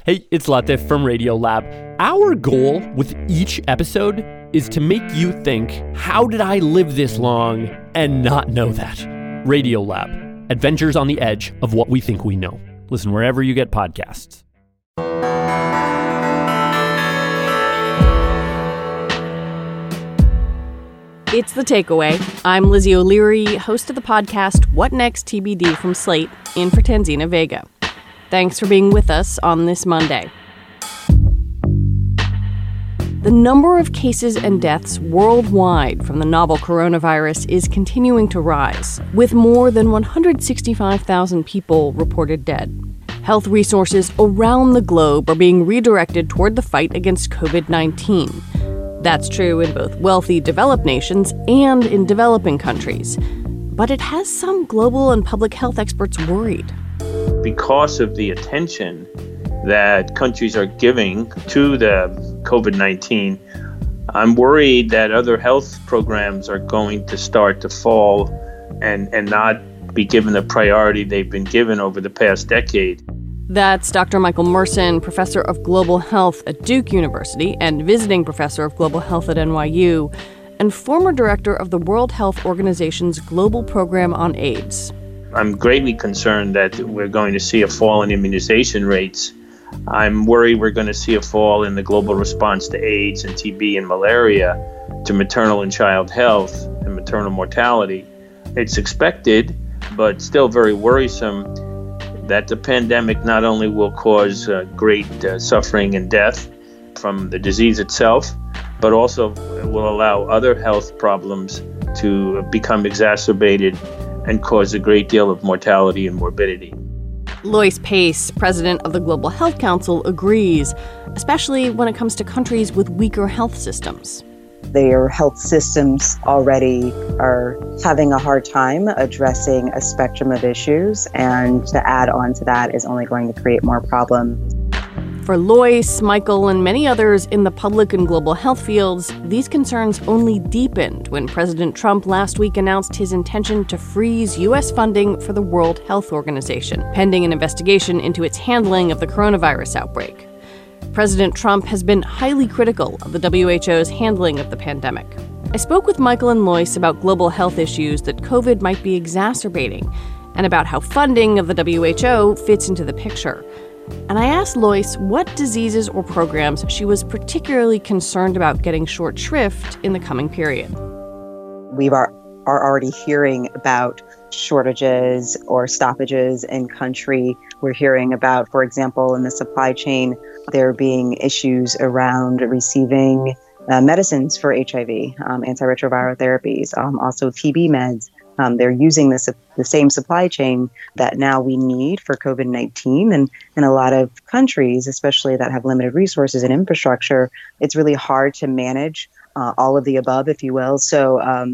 Hey, it's Latif from Radiolab. Our goal with each episode is to make you think, how did I live this long and not know that? Radiolab, adventures on the edge of what we think we know. Listen wherever you get podcasts. It's The Takeaway. I'm Lizzie O'Leary, host of the podcast What Next TBD from Slate, in for Tanzina Vega. Thanks for being with us on this Monday. The number of cases and deaths worldwide from the novel coronavirus is continuing to rise, with more than 165,000 people reported dead. Health resources around the globe are being redirected toward the fight against COVID-19. That's true in both wealthy, developed nations and in developing countries. But it has some global and public health experts worried. Because of the attention that countries are giving to the COVID-19, I'm worried that other health programs are going to start to fall and not be given the priority they've been given over the past decade. That's Dr. Michael Merson, professor of global health at Duke University and visiting professor of global health at NYU, and former director of the World Health Organization's Global Program on AIDS. I'm greatly concerned that we're going to see a fall in immunization rates. I'm worried we're going to see a fall in the global response to AIDS and TB and malaria, to maternal and child health and maternal mortality. It's expected, but still very worrisome, that the pandemic not only will cause great suffering and death from the disease itself, but also will allow other health problems to become exacerbated and cause a great deal of mortality and morbidity. Lois Pace, president of the Global Health Council, agrees, especially when it comes to countries with weaker health systems. Their health systems already are having a hard time addressing a spectrum of issues, and to add on to that is only going to create more problems. For Lois, Michael, and many others in the public and global health fields, these concerns only deepened when President Trump last week announced his intention to freeze U.S. funding for the World Health Organization, pending an investigation into its handling of the coronavirus outbreak. President Trump has been highly critical of the WHO's handling of the pandemic. I spoke with Michael and Lois about global health issues that COVID might be exacerbating, and about how funding of the WHO fits into the picture. And I asked Lois what diseases or programs she was particularly concerned about getting short shrift in the coming period. We are already hearing about shortages or stoppages in country. We're hearing about, for example, in the supply chain, there being issues around receiving medicines for HIV, antiretroviral therapies, also TB meds. They're using the same supply chain that now we need for COVID-19. And in a lot of countries, especially that have limited resources and infrastructure, it's really hard to manage all of the above, if you will. So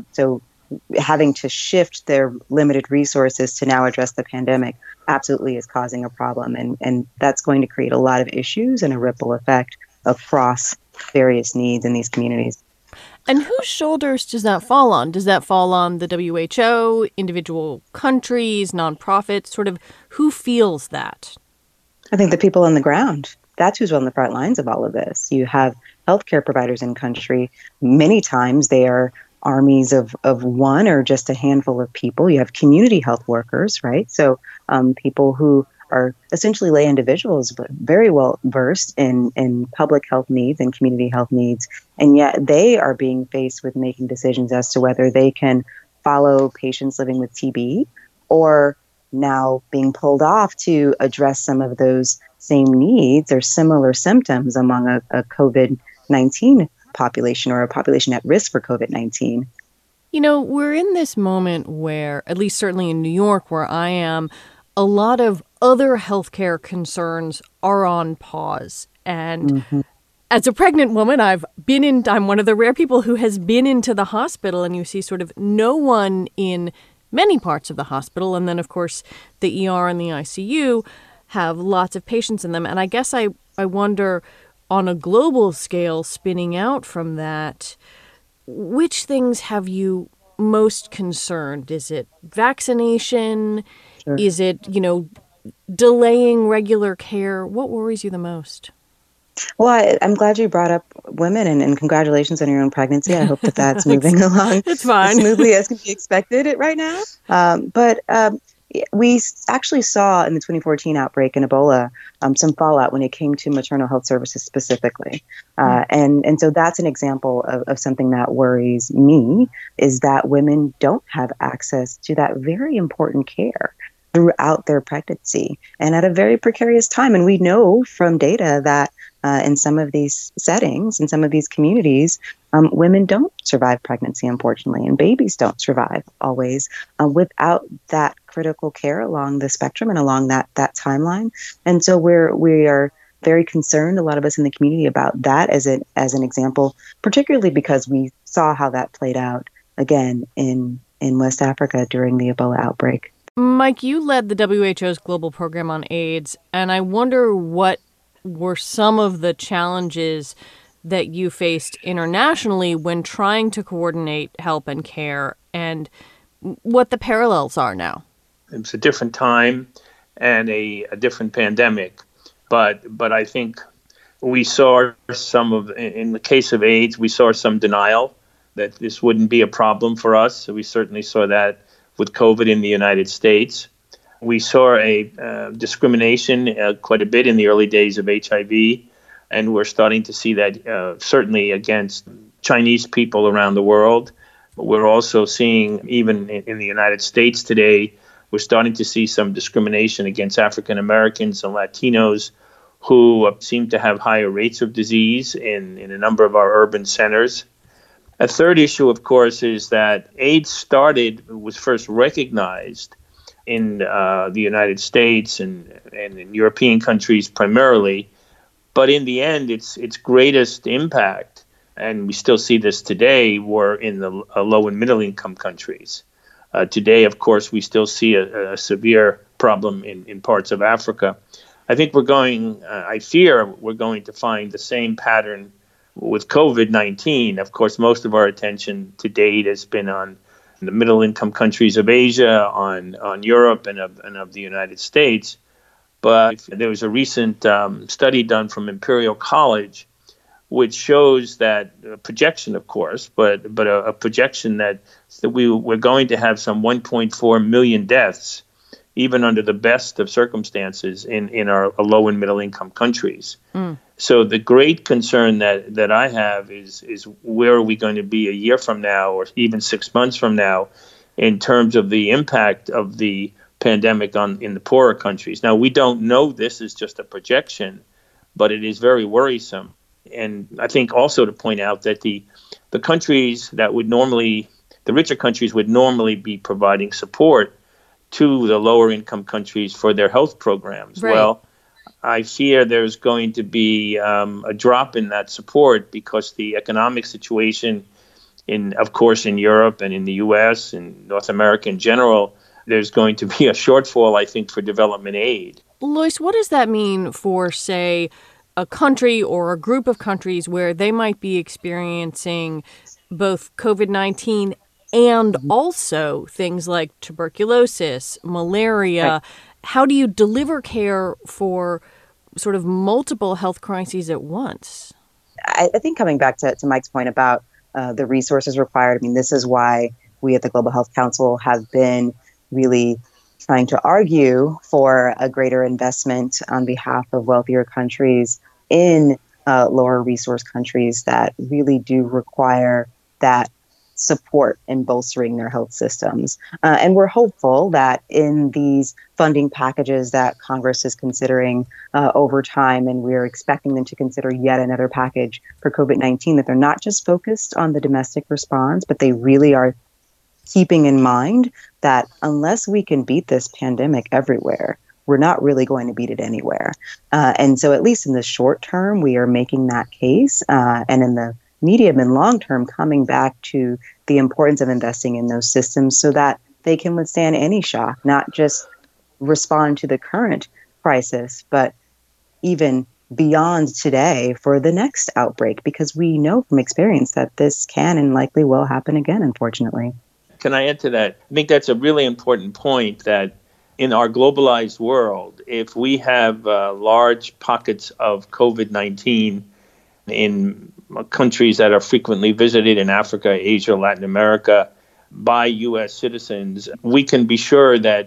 having to shift their limited resources to now address the pandemic absolutely is causing a problem. And that's going to create a lot of issues and a ripple effect across various needs in these communities. And whose shoulders does that fall on? Does that fall on the WHO, individual countries, nonprofits? Sort of who feels that? I think the people on the ground. That's who's on the front lines of all of this. You have healthcare providers in country. Many times they are armies of one or just a handful of people. You have community health workers, right? So people who are essentially lay individuals, but very well versed in public health needs and community health needs. And yet they are being faced with making decisions as to whether they can follow patients living with TB or now being pulled off to address some of those same needs or similar symptoms among a COVID-19 population or a population at risk for COVID-19. You know, we're in this moment where, at least certainly in New York, where I am, a lot of other healthcare concerns are on pause. And as a pregnant woman, I'm one of the rare people who has been into the hospital, and you see sort of no one in many parts of the hospital. And then, of course, the ER and the ICU have lots of patients in them. And I guess I wonder, on a global scale, spinning out from that, which things have you most concerned? Is it vaccination? Sure. Is it, delaying regular care. What worries you the most? Well, I'm glad you brought up women, and congratulations on your own pregnancy. I hope that that's moving along It's fine. as smoothly as can be expected right now. But we actually saw in the 2014 outbreak in Ebola some fallout when it came to maternal health services specifically. And so that's an example of something that worries me, is that women don't have access to that very important care throughout their pregnancy and at a very precarious time. And we know from data that in some of these settings, in some of these communities, women don't survive pregnancy, unfortunately, and babies don't survive always without that critical care along the spectrum and along that timeline. And so we are very concerned, a lot of us in the community, about that as an example, particularly because we saw how that played out again in West Africa during the Ebola outbreak. Mike, you led the WHO's global program on AIDS, and I wonder what were some of the challenges that you faced internationally when trying to coordinate help and care, and what the parallels are now. It was a different time and a different pandemic, but I think we saw in the case of AIDS, we saw some denial that this wouldn't be a problem for us. So we certainly saw that with COVID in the United States. We saw a discrimination quite a bit in the early days of HIV, and we're starting to see that certainly against Chinese people around the world. But we're also seeing, even in the United States today, we're starting to see some discrimination against African Americans and Latinos who seem to have higher rates of disease in a number of our urban centers. A third issue, of course, is that AIDS was first recognized in the United States and in European countries primarily. But in the end, its greatest impact, and we still see this today, were in the low and middle income countries. Today, of course, we still see a severe problem in parts of Africa. I think I fear we're going to find the same pattern with COVID-19. Of course, most of our attention to date has been on the middle income countries of Asia, on Europe and of the United States. But there was a recent study done from Imperial College, which shows that a projection, of course, but a projection that we're going to have some 1.4 million deaths, even under the best of circumstances in our low and middle income countries. So the great concern that I have is where are we going to be a year from now or even 6 months from now in terms of the impact of the pandemic in the poorer countries. Now, we don't know, this is just a projection, but it is very worrisome. And I think also to point out that the countries that the richer countries would normally be providing support to the lower income countries for their health programs. Right. Well, I fear there's going to be a drop in that support because the economic situation of course, in Europe and in the U.S. and North America in general, there's going to be a shortfall, I think, for development aid. Lois, what does that mean for, say, a country or a group of countries where they might be experiencing both COVID-19 and also things like tuberculosis, malaria? Right. How do you deliver care for sort of multiple health crises at once? I think coming back to Mike's point about the resources required, I mean, this is why we at the Global Health Council have been really trying to argue for a greater investment on behalf of wealthier countries in lower resource countries that really do require that support in bolstering their health systems. And we're hopeful that in these funding packages that Congress is considering over time, and we're expecting them to consider yet another package for COVID-19, that they're not just focused on the domestic response, but they really are keeping in mind that unless we can beat this pandemic everywhere, we're not really going to beat it anywhere. And so at least in the short term, we are making that case. And in the medium and long term, coming back to the importance of investing in those systems so that they can withstand any shock, not just respond to the current crisis, but even beyond today for the next outbreak, because we know from experience that this can and likely will happen again, unfortunately. Can I add to that? I think that's a really important point, that in our globalized world, if we have large pockets of COVID-19 in countries that are frequently visited in Africa, Asia, Latin America by U.S. citizens, we can be sure that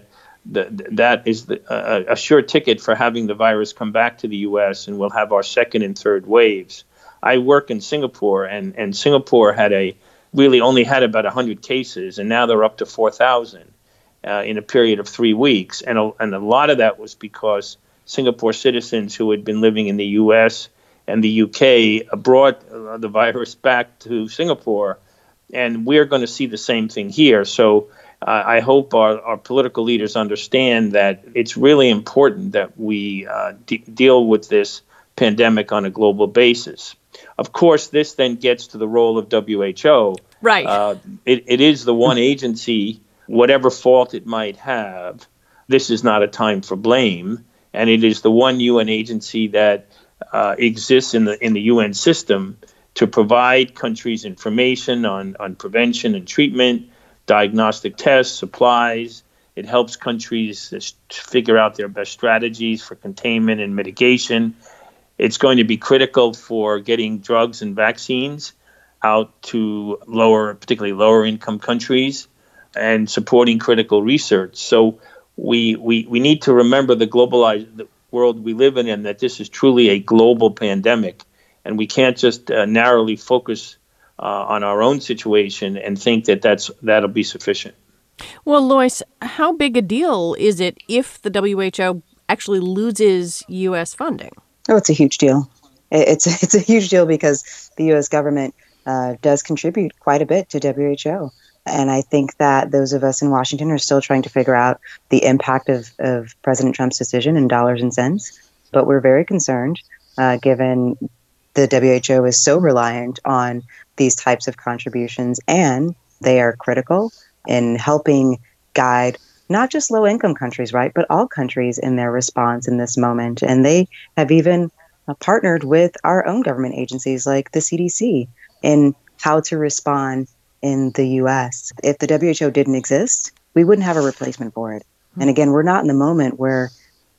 that is a sure ticket for having the virus come back to the U.S. and we'll have our second and third waves. I work in Singapore, and Singapore really only had about 100 cases, and now they're up to 4,000 in a period of 3 weeks. And a lot of that was because Singapore citizens who had been living in the U.S. and the U.K. brought the virus back to Singapore, and we're going to see the same thing here. So I hope our political leaders understand that it's really important that we deal with this pandemic on a global basis. Of course, this then gets to the role of WHO. Right. It is the one agency, whatever fault it might have, this is not a time for blame. And it is the one UN agency that exists in the UN system to provide countries information on prevention and treatment, diagnostic tests, supplies. It helps countries figure out their best strategies for containment and mitigation. It's going to be critical for getting drugs and vaccines out to particularly lower income countries, and supporting critical research. So we need to remember the globalized world we live in, and that this is truly a global pandemic. And we can't just narrowly focus on our own situation and think that that'll be sufficient. Well, Lois, how big a deal is it if the WHO actually loses U.S. funding? Oh, it's a huge deal. It's a huge deal because the U.S. government does contribute quite a bit to WHO. And I think that those of us in Washington are still trying to figure out the impact of President Trump's decision in dollars and cents. But we're very concerned, given the WHO is so reliant on these types of contributions, and they are critical in helping guide not just low-income countries, right, but all countries in their response in this moment. And they have even partnered with our own government agencies like the CDC in how to respond in the U.S. If the WHO didn't exist, we wouldn't have a replacement for it. And again, we're not in the moment where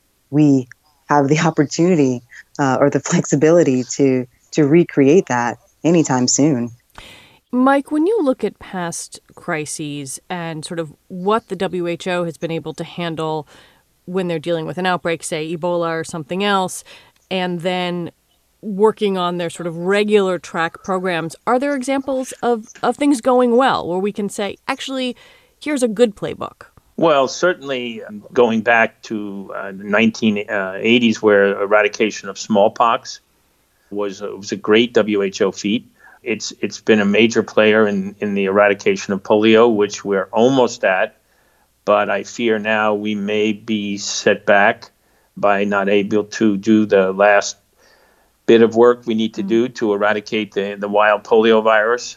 we have the opportunity or the flexibility to recreate that anytime soon. Mike, when you look at past crises and sort of what the WHO has been able to handle when they're dealing with an outbreak, say Ebola or something else, and then working on their sort of regular track programs, are there examples of things going well where we can say, actually, here's a good playbook? Well, certainly going back to the 1980s, where eradication of smallpox was a great WHO feat. It's been a major player in the eradication of polio, which we're almost at, but I fear now we may be set back by not able to do the last bit of work we need to do to eradicate the wild polio virus.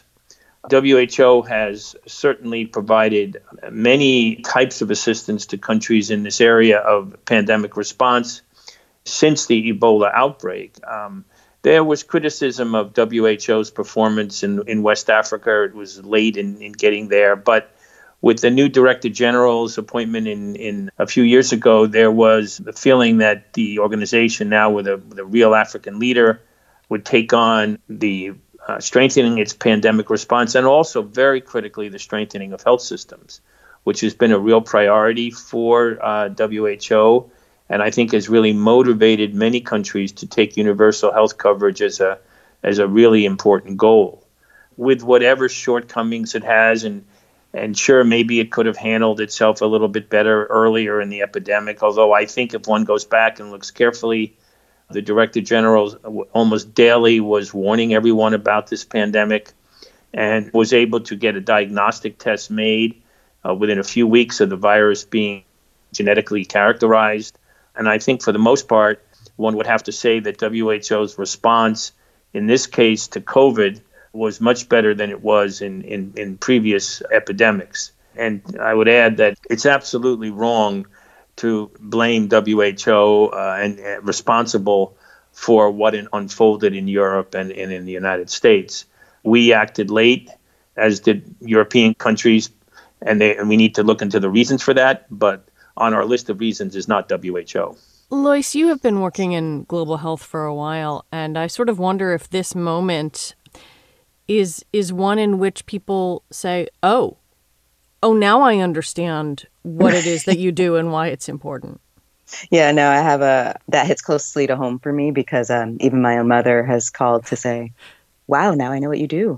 WHO has certainly provided many types of assistance to countries in this area of pandemic response since the Ebola outbreak. There was criticism of WHO's performance in West Africa. It was late in getting there. But with the new Director General's appointment in a few years ago, there was the feeling that the organization now with a real African leader would take on the strengthening its pandemic response, and also very critically the strengthening of health systems, which has been a real priority for WHO. And I think has really motivated many countries to take universal health coverage as a really important goal. With whatever shortcomings it has, and sure, maybe it could have handled itself a little bit better earlier in the epidemic, although I think if one goes back and looks carefully, the Director General almost daily was warning everyone about this pandemic and was able to get a diagnostic test made within a few weeks of the virus being genetically characterized. And I think for the most part, one would have to say that WHO's response in this case to COVID was much better than it was in previous epidemics. And I would add that it's absolutely wrong to blame WHO and responsible for what unfolded in Europe and in the United States. We acted late, as did European countries, and we need to look into the reasons for that. But on our list of reasons is not WHO. Lois, you have been working in global health for a while, and I sort of wonder if this moment is one in which people say, oh, now I understand what it is that you do and why it's important. Yeah, no, that hits closely to home for me because even my own mother has called to say, wow, now I know what you do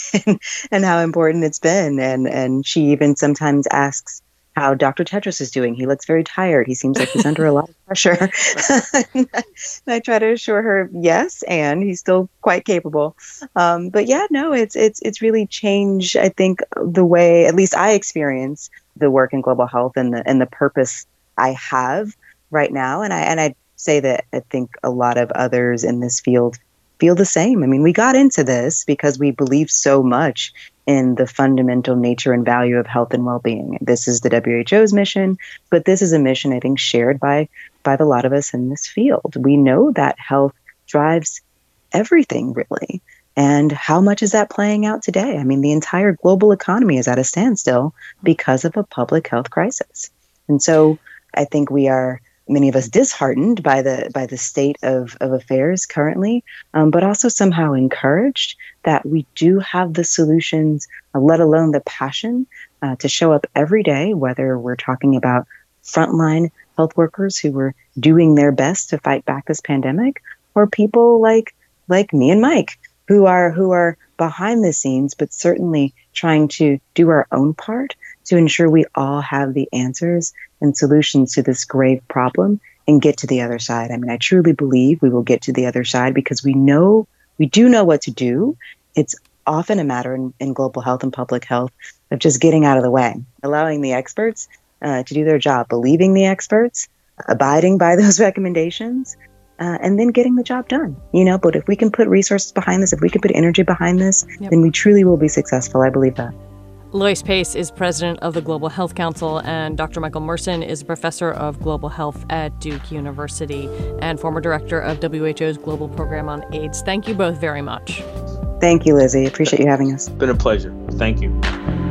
and how important it's been. And she even sometimes asks how Dr. Tedros is doing. He looks very tired. He seems like he's under a lot of pressure. And I try to assure her, yes, and he's still quite capable. But yeah, no, it's really changed, I think, the way, at least I experience the work in global health and the purpose I have right now. And I say that I think a lot of others in this field feel the same. I mean, we got into this because we believe so much in the fundamental nature and value of health and well-being. This is the WHO's mission, but this is a mission, I think, shared by a lot of us in this field. We know that health drives everything, really. And how much is that playing out today? I mean, the entire global economy is at a standstill because of a public health crisis. And so I think we are, many of us, disheartened by the state of affairs currently, but also somehow encouraged that we do have the solutions, let alone the passion to show up every day, whether we're talking about frontline health workers who are doing their best to fight back this pandemic, or people like me and Mike who are behind the scenes, but certainly trying to do our own part to ensure we all have the answers and solutions to this grave problem and get to the other side. I mean, I truly believe we will get to the other side because we do know what to do. It's often a matter in global health and public health of just getting out of the way, allowing the experts to do their job, believing the experts, abiding by those recommendations, and then getting the job done. But if we can put resources behind this, if we can put energy behind this, then we truly will be successful. I believe that. Lois Pace is president of the Global Health Council, and Dr. Michael Merson is a professor of global health at Duke University and former director of WHO's Global Program on AIDS. Thank you both very much. Thank you, Lizzie. Appreciate you having us. It's been a pleasure. Thank you.